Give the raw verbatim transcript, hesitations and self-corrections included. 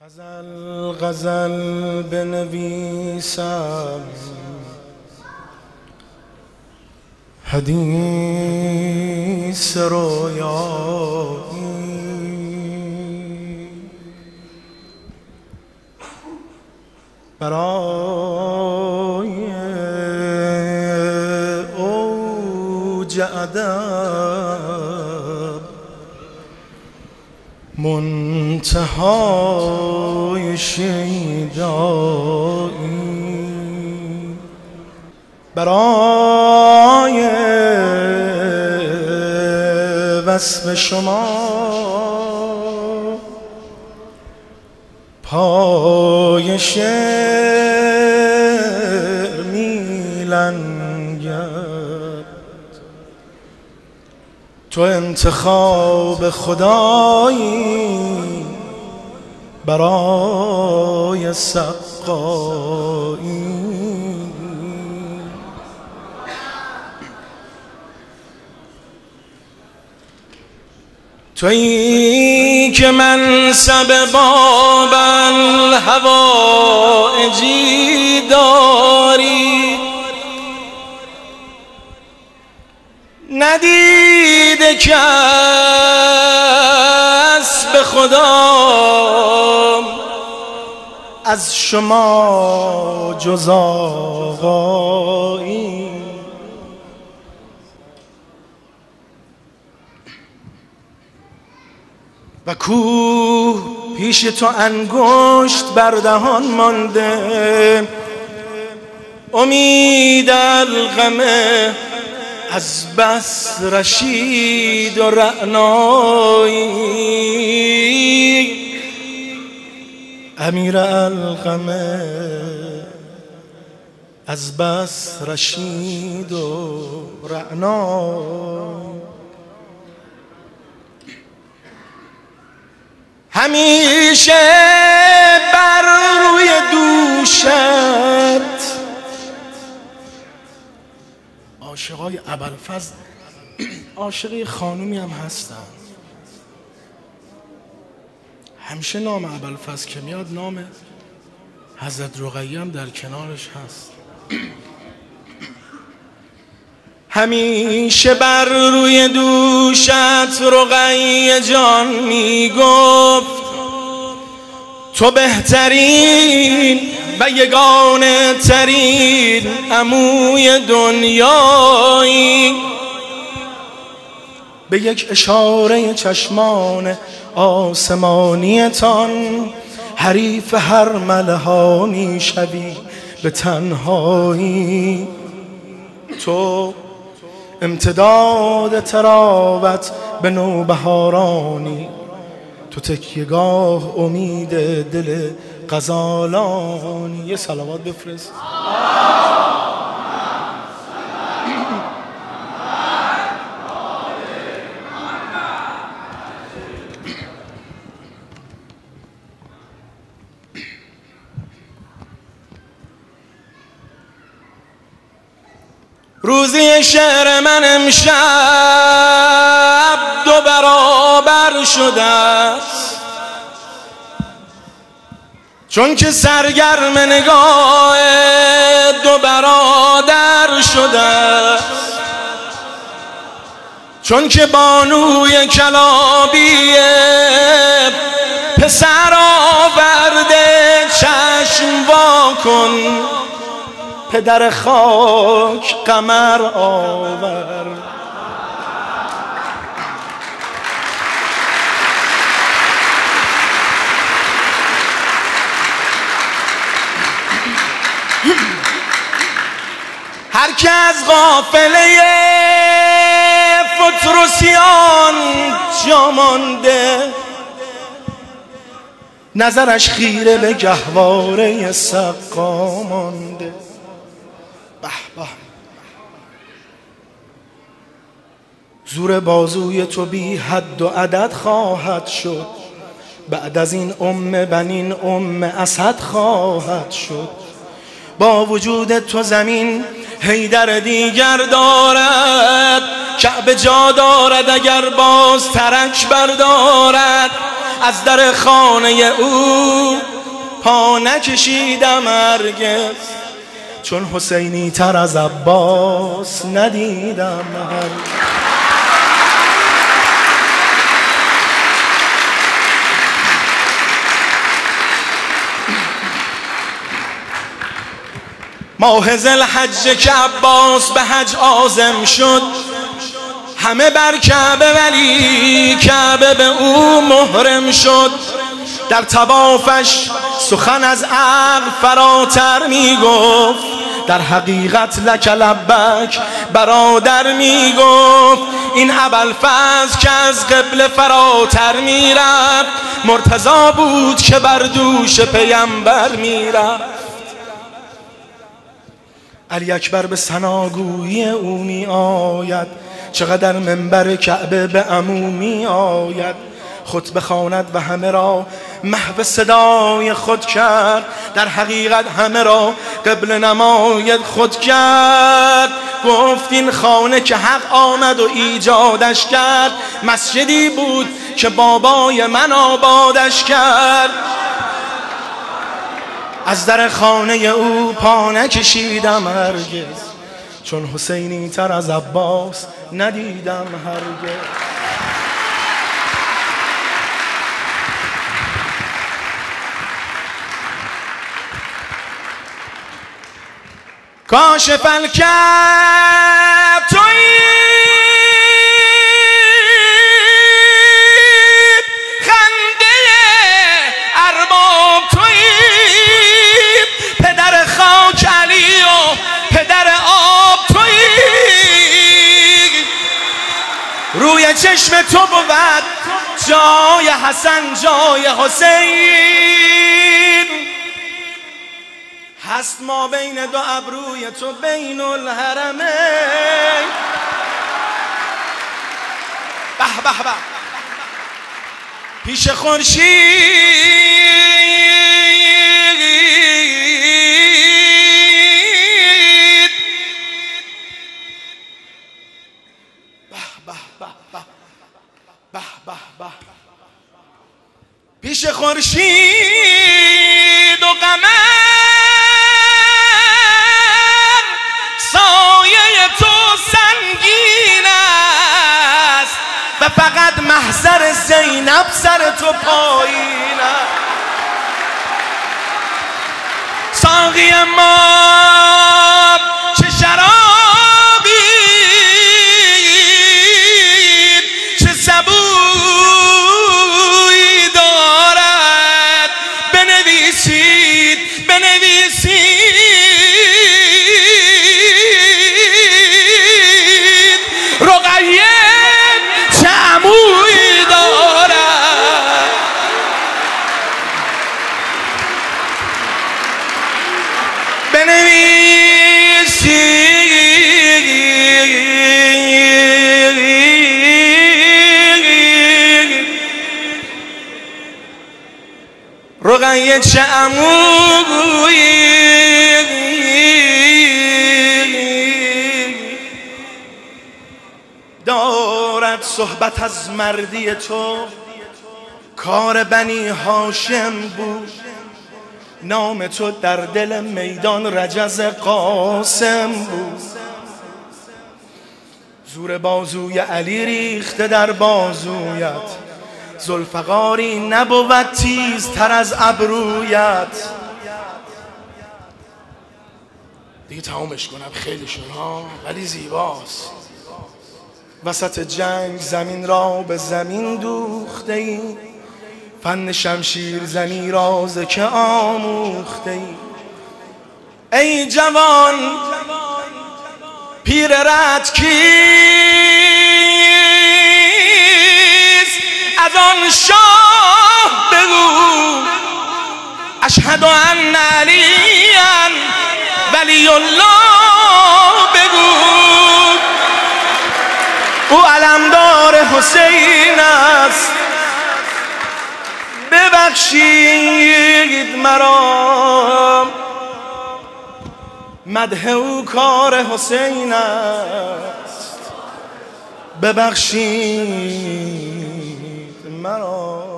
غزل غزل بنویسم، حدیث رویایی برای اوج ادب، منتهای شیدایی برای وصف شما پای شعر می‌لنگد. تو انتخاب خدایی برای سقایی. تویی که منصب باب الحوائجی داری، ندیده کس به خدا از شما جز آقایی. و کوه پیش تو انگشت بر دهان مانده، امید القمه از بس رشید و رعنایی. امیر القمه از بس رشید و رعنایی. همیشه بر روی دوشت عاشقای ابوالفضل عاشقی خانومی هم هستن. همیشه نام ابوالفضل که میاد نام حضرت رقیه هم در کنارش هست. همیشه بر روی دوشت رقیه جان میگفت تو بهترین و یگانه ترین عموی دنیایی. به یک اشاره چشمان آسمانیتان حریف هر مله ها میشوی به تنهایی. تو امتداد تراوت به نوبهارانی، تو تکیهگاه امید دل غزالانی. یه صلوات بفرست. روزی شعر من امشب دو برابر شده است، چون که سرگرم نگاه دو برادر شده است. چون که بانوی کلابی پسر آورده چشم وا کن، پدر خاک قمر آور. هر که از قافله فتروسیان جا مانده، نظرش خیره به گهواره سقا مانده. به به زور بازوی تو بی حد و عدد خواهد شد، بعد از این ام بنین ام اسد خواهد شد. با وجود تو زمین حیدر دیگر دارد، کعبه جا دارد اگر باز ترک بردارد. از در خانه او پا نکشیدم هرگز، چون حسینی تر از عباس ندیدم هرگز. ماه ذوالحجه که عباس به حج عازم شد، همه بر کعبه ولی کعبه به او محرم شد. در طوافش سخن از عقل فراتر می گفت، در حقیقت لک لبک برادر می گفت. این ابوالفضل که از قبله فراتر می رفت، مرتضی بود که بر دوش پیمبر می رفت. علی اکبر به ثناگویی او می آید، چقدر منبر کعبه به عمو می آید. خطبه خواند و همه را محو صدای خود کرد، در حقیقت همه را قبله نماید خود کرد. گفت این خانه که حق آمد و ایجادش کرد، مسجدی بود که بابای من آبادش کرد. از در خانه او پا نکشیدم هرگز، چون حسینی تر از عباس ندیدم هرگز. کاشف الکرب تویی، خنده ارباب تویی، پدر خاک علی و پدر آب تویی. روی چشم تو بود جای حسن جای حسین، هست ما بین دو ابروی تو بین الحرمین. به به به پیش خورشید به به به به به به پیش خورشید و قمر، سایه تو سنگین است و فقط محضر زینب سر تو پایین است. ساقی ما چه شرابی، چه سبویی دارد، بنویسید بنویسید رقیه چه عمویی دارد صحبت از مردی تو، کار بنی هاشم بود. نام تو در دل میدان رجز قاسم بود. زور بازوی علی ریخته در بازویت، ذوالفقاری نبود تیزتر از ابرویت. دیگه تمامش کنم خیلی شد ها، ولی زیباست. وسط جنگ زمین را به زمین دوخته ای، فن شمشیر زنی راز که آموخته ای. ای جوان پیر رد کیست، از آن شاه بگو اشهد ان علی‌ا ولی الله بگو. او علمدار حسین است، ببخشید مرا، مدح او کار حسین است، ببخشید مرا.